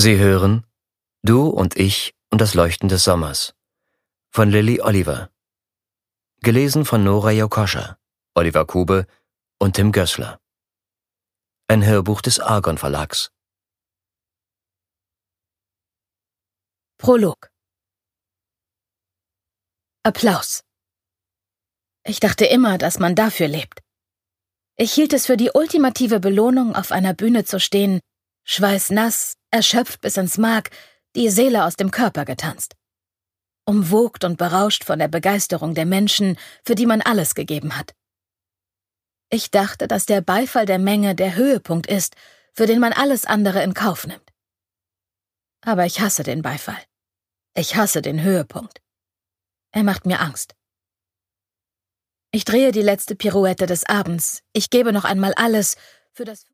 Sie hören Du und ich und das Leuchten des Sommers von Lily Oliver. Gelesen von Nora Jokoscha, Oliver Kube und Tim Gößler. Ein Hörbuch des Argon Verlags. Prolog. Applaus. Ich dachte immer, dass man dafür lebt. Ich hielt es für die ultimative Belohnung, auf einer Bühne zu stehen, schweißnass, erschöpft bis ins Mark, die Seele aus dem Körper getanzt. Umwogt und berauscht von der Begeisterung der Menschen, für die man alles gegeben hat. Ich dachte, dass der Beifall der Menge der Höhepunkt ist, für den man alles andere in Kauf nimmt. Aber ich hasse den Beifall. Ich hasse den Höhepunkt. Er macht mir Angst. Ich drehe die letzte Pirouette des Abends. Ich gebe noch einmal alles für das